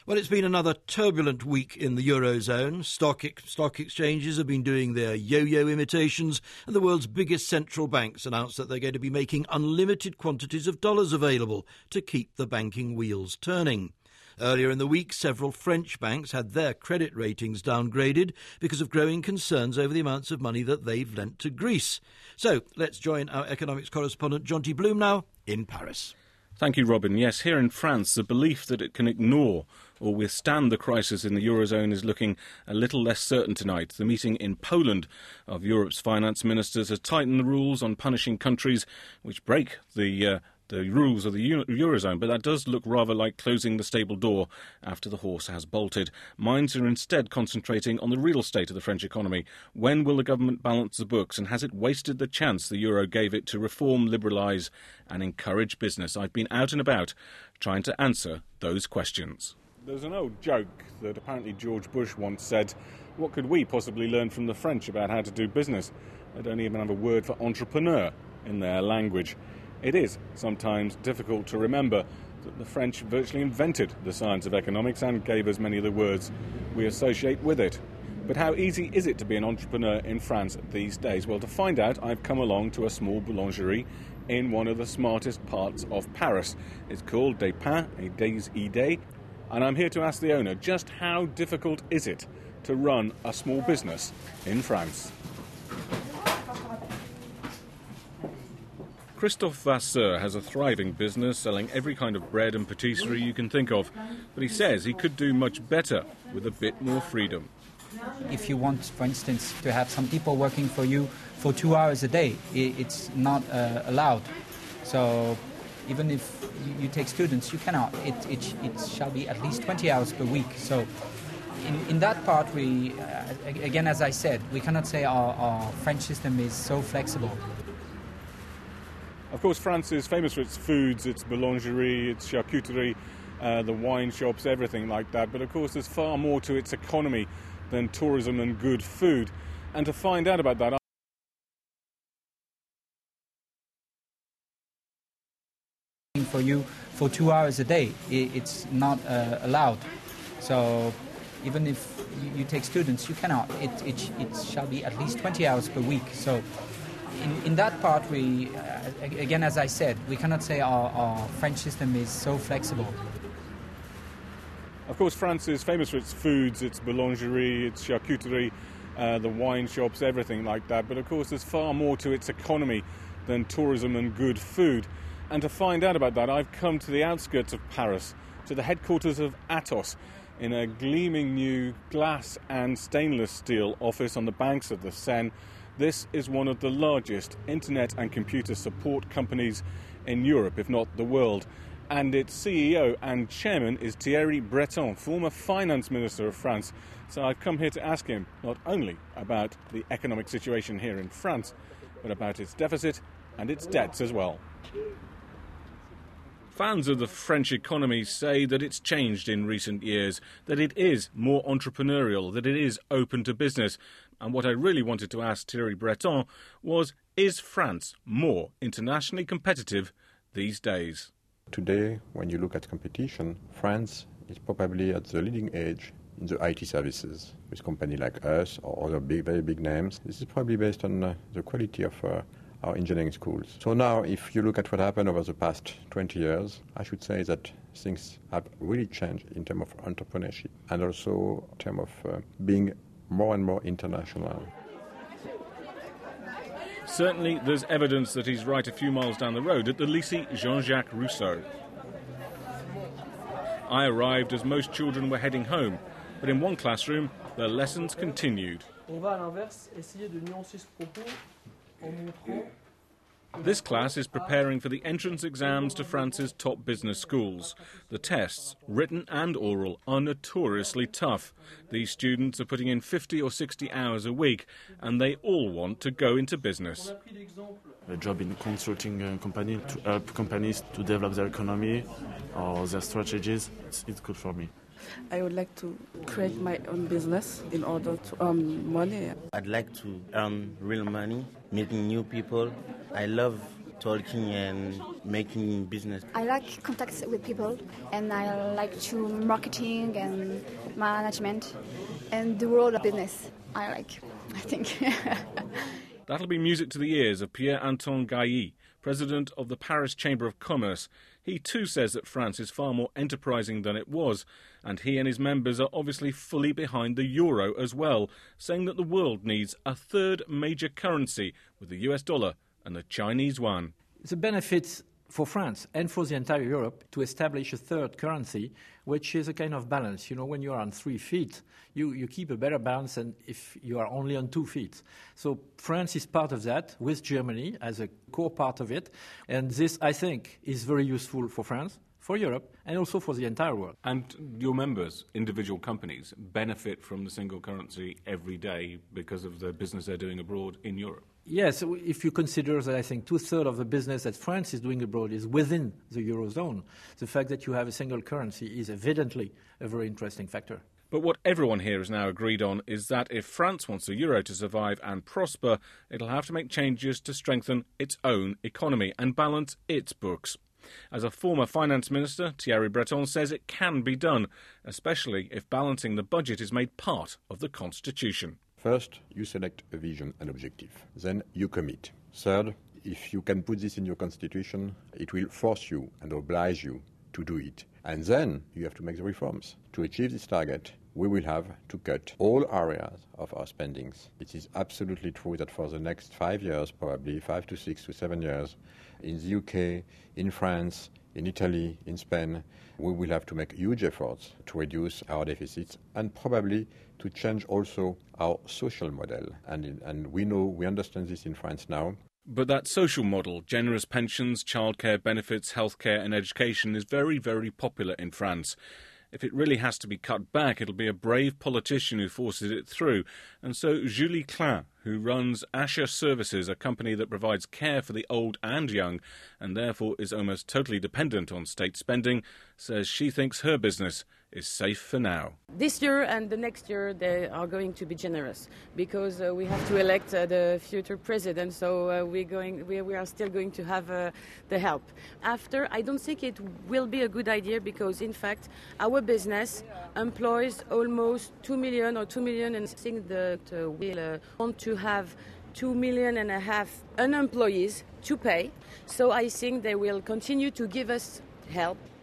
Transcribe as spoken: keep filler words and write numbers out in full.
Well, it's been another turbulent week in the Eurozone. Stock, ex- stock exchanges have been doing their yo-yo imitations, and the world's biggest central banks announced that they're going to be making unlimited quantities of dollars available to keep the banking wheels turning. Earlier in the week, several French banks had their credit ratings downgraded because of growing concerns over the amounts of money that they've lent to Greece. So, let's join our economics correspondent Jonty Bloom now in Paris. Thank you, Robin. Yes, here in France, the belief that it can ignore or withstand the crisis in the Eurozone is looking a little less certain tonight. The meeting in Poland of Europe's finance ministers has tightened the rules on punishing countries which break the uh, the rules of the Eurozone, but that does look rather like closing the stable door after the horse has bolted. Minds are instead concentrating on the real state of the French economy. When will the government balance the books, and has it wasted the chance the euro gave it to reform, liberalise and encourage business? I've been out and about trying to answer those questions. There's an old joke that apparently George Bush once said, what could we possibly learn from the French about how to do business? They don't even have a word for entrepreneur in their language. It is sometimes difficult to remember that the French virtually invented the science of economics and gave us many of the words we associate with it. But how easy is it to be an entrepreneur in France these days? Well, to find out, I've come along to a small boulangerie in one of the smartest parts of Paris. It's called Des Pains et des Idées, and I'm here to ask the owner just how difficult is it to run a small business in France. Christophe Vasseur has a thriving business selling every kind of bread and patisserie you can think of, but he says he could do much better with a bit more freedom. If you want, for instance, to have some people working for you for two hours a day, it's not uh, allowed. So even if you take students, you cannot. It, it, it shall be at least twenty hours per week. So in, in that part, we, uh, again, as I said, we cannot say our, our French system is so flexible. Of course, France is famous for its foods, its boulangerie, its charcuterie, uh, the wine shops, everything like that. But of course, there's far more to its economy than tourism and good food. And to find out about that, for you for two hours a day, it's not uh, allowed. So even if you take students, you cannot. It, it, it shall be at least twenty hours per week. So in, in that part, we, uh, again, as I said, we cannot say our, our French system is so flexible. Of course, France is famous for its foods, its boulangerie, its charcuterie, uh, the wine shops, everything like that. But of course, there's far more to its economy than tourism and good food. And to find out about that, I've come to the outskirts of Paris, to the headquarters of Atos, in a gleaming new glass and stainless steel office on the banks of the Seine. This is one of the largest internet and computer support companies in Europe, if not the world. And its C E O and chairman is Thierry Breton, former finance minister of France. So I've come here to ask him not only about the economic situation here in France, but about its deficit and its debts as well. Fans of the French economy say that it's changed in recent years, that it is more entrepreneurial, that it is open to business. And what I really wanted to ask Thierry Breton was, is France more internationally competitive these days? Today, when you look at competition, France is probably at the leading edge in the I T services, with companies like us or other big, very big names. This is probably based on uh, the quality of uh, our engineering schools. So now, if you look at what happened over the past twenty years, I should say that things have really changed in terms of entrepreneurship and also in terms of uh, being more and more international. Certainly, there's evidence that he's right a few miles down the road at the Lycée Jean-Jacques Rousseau. I arrived as most children were heading home, but in one classroom, their lessons continued. This class is preparing for the entrance exams to France's top business schools. The tests, written and oral, are notoriously tough. These students are putting in fifty or sixty hours a week, and they all want to go into business. A job in a consulting uh, company to help companies to develop their economy or their strategies, it's, it's good for me. I would like to create my own business in order to earn money. I'd like to earn real money, meeting new people. I love talking and making business. I like contacts with people, and I like to marketing and management and the world of business. I like, I think. That'll be music to the ears of Pierre-Antoine Gailly, president of the Paris Chamber of Commerce. He too says that France is far more enterprising than it was, and he and his members are obviously fully behind the euro as well, saying that the world needs a third major currency with the U S dollar and the Chinese yuan. The benefits for France and for the entire Europe to establish a third currency, which is a kind of balance. You know, when you are on three feet, you, you keep a better balance than if you are only on two feet. So France is part of that, with Germany as a core part of it. And this, I think, is very useful for France, for Europe, and also for the entire world. And your members, individual companies, benefit from the single currency every day because of the business they're doing abroad in Europe? Yes, if you consider that I think two-thirds of the business that France is doing abroad is within the Eurozone, the fact that you have a single currency is evidently a very interesting factor. But what everyone here is now agreed on is that if France wants the euro to survive and prosper, it'll have to make changes to strengthen its own economy and balance its books. As a former finance minister, Thierry Breton says it can be done, especially if balancing the budget is made part of the constitution. First, you select a vision and objective. Then you commit. Third, if you can put this in your constitution, it will force you and oblige you to do it. And then you have to make the reforms. To achieve this target, we will have to cut all areas of our spendings. It is absolutely true that for the next five years, probably five to six to seven years, in the U K, in France, in Italy, in Spain, we will have to make huge efforts to reduce our deficits and probably to change also our social model. And, and we know, we understand this in France now. But that social model, generous pensions, childcare benefits, healthcare and education, is very, very popular in France. If it really has to be cut back, it'll be a brave politician who forces it through. And so Julie Klein, who runs Asher Services, a company that provides care for the old and young, and therefore is almost totally dependent on state spending, says she thinks her business is safe for now. This year and the next year they are going to be generous because uh, we have to elect uh, the future president, so uh, we're going, we, we are still going to have uh, the help. After, I don't think it will be a good idea because in fact our business employs almost two million or two million, and I think that uh, we'll uh, want to have two million and a half unemployees to pay, so I think they will continue to give us help.